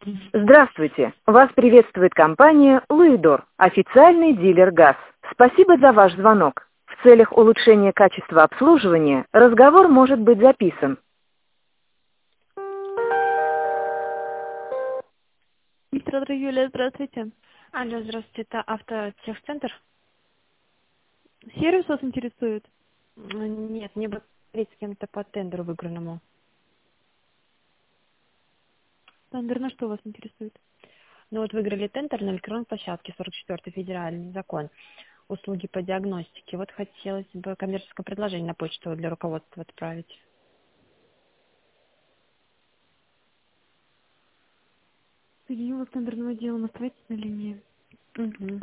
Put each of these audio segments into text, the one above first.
Здравствуйте! Вас приветствует компания «Луидор», официальный дилер ГАЗ. Спасибо за ваш звонок. В целях улучшения качества обслуживания разговор может быть записан. Мистер Юлия, здравствуйте. Алло, здравствуйте, это автотехцентр? Сервис вас интересует? Нет, мне бы говорить с кем-то по тендеру выигранному. Тендер на что вас интересует? Ну вот выиграли тендер на электронной площадке, 44-й федеральный закон, услуги по диагностике. Вот хотелось бы коммерческое предложение на почту для руководства отправить. Соединю вас с тендерным отделом, оставайтесь на линии. Угу.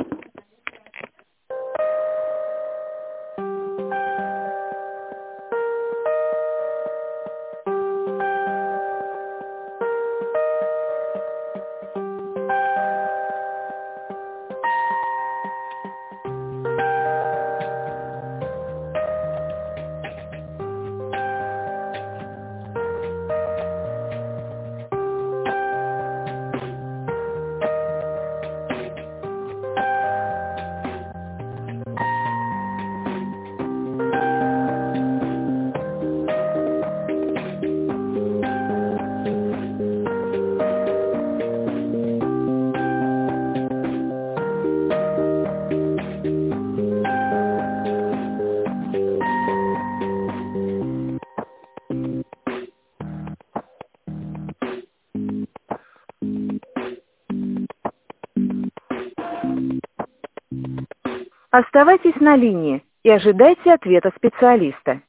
Оставайтесь на линии и ожидайте ответа специалиста.